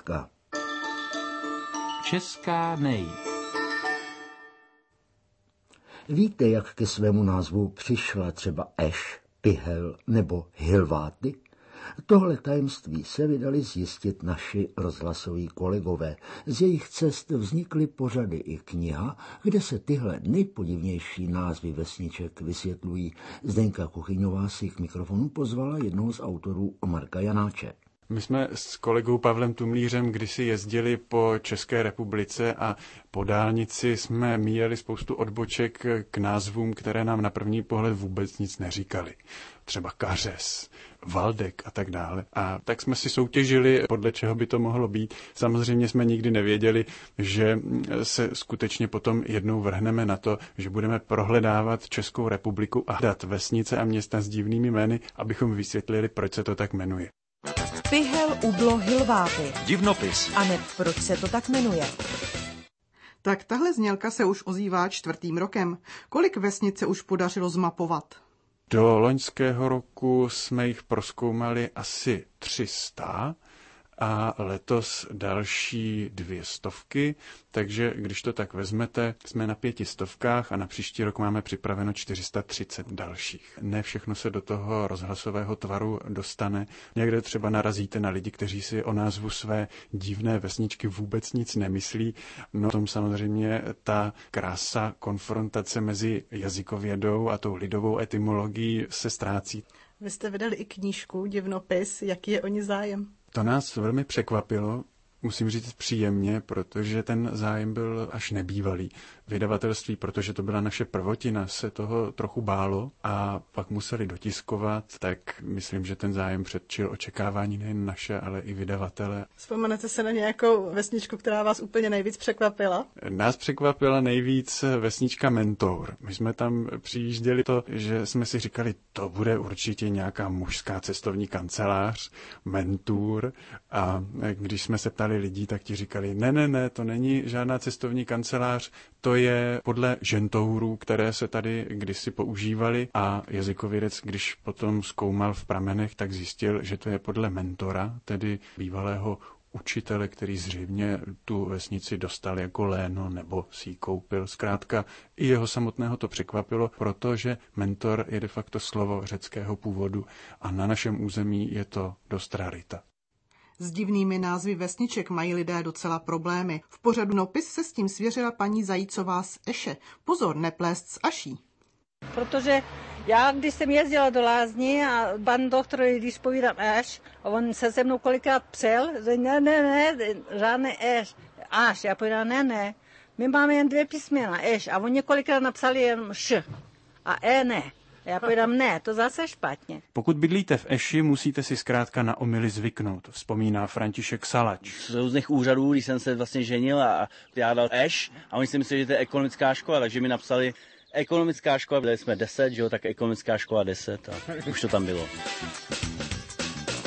Štěpátka. Česká nej. Víte, jak ke svému názvu přišla třeba Eš, Pihel nebo Hilváty? Tohle tajemství se vydali zjistit naši rozhlasoví kolegové. Z jejich cest vznikly pořady i kniha, kde se tyhle nejpodivnější názvy vesniček vysvětlují. Zdenka Kuchyňová si k mikrofonu pozvala jednoho z autorů Marka Janáče. My jsme s kolegou Pavlem Tumlířem kdysi jezdili po České republice a po dálnici jsme míjeli spoustu odboček k názvům, které nám na první pohled vůbec nic neříkali. Třeba Kařez, Valdek a tak dále. A tak jsme si soutěžili, podle čeho by to mohlo být. Samozřejmě jsme nikdy nevěděli, že se skutečně potom jednou vrhneme na to, že budeme prohledávat Českou republiku a hledat vesnice a města s divnými jmény, abychom vysvětlili, proč se to tak jmenuje. Pihel, Ublo, Hilváty. Divnopis. A ne, proč se to tak jmenuje? Tak tahle znělka se už ozývá 4. rokem. Kolik vesnic se už podařilo zmapovat? Do loňského roku jsme jich prozkoumali asi 300 a letos další 200, takže když to tak vezmete, jsme na 500 a na příští rok máme připraveno 430 dalších. Ne všechno se do toho rozhlasového tvaru dostane. Někde třeba narazíte na lidi, kteří si o názvu své divné vesničky vůbec nic nemyslí. No tom samozřejmě ta krása konfrontace mezi jazykovědou a tou lidovou etymologií se ztrácí. Vy jste vydali i knížku Divnopis, jaký je o ní zájem? To nás velmi překvapilo, musím říct příjemně, protože ten zájem byl až nebývalý. Vydavatelství, protože to byla naše prvotina, se toho trochu bálo a pak museli dotiskovat, tak myslím, že ten zájem předčil očekávání nejen naše, ale i vydavatele. Vzpomenete se na nějakou vesničku, která vás úplně nejvíc překvapila? Nás překvapila nejvíc vesnička Mentour. My jsme tam přijížděli to, že jsme si říkali, to bude určitě nějaká mužská cestovní kancelář, Mentour, a když jsme se ptali lidí, tak ti říkali, ne, to není žádná cestovní kancelář, to je podle žentourů, které se tady kdysi používaly a jazykovědec, když potom zkoumal v pramenech, tak zjistil, že to je podle mentora, tedy bývalého učitele, který zřejmě tu vesnici dostal jako léno nebo si ji koupil. Zkrátka i jeho samotného to překvapilo, protože mentor je de facto slovo řeckého původu a na našem území je to dost rarita. S divnými názvy vesniček mají lidé docela problémy. V pořadu Nopis se s tím svěřila paní Zajícová z Eše. Pozor, neplést s Aší. Protože já, když jsem jezdila do Lázní a pan doktor, když povídám Eš, a on se se mnou kolikrát přel, že ne, žádný Eš, Až. Já povídám, ne, my máme jen 2 písmena, Eš, a on několikrát napsali jen Š a ne. Já povídám, ne, to zase špatně. Pokud bydlíte v Eši, musíte si zkrátka na omyly zvyknout, vzpomíná František Salač. Z různých úřadů, když jsem se vlastně ženil a já dal Eš a oni si mysleli, že to je ekonomická škola, takže mi napsali ekonomická škola, byli jsme 10, že jo, tak ekonomická škola 10 a už to tam bylo.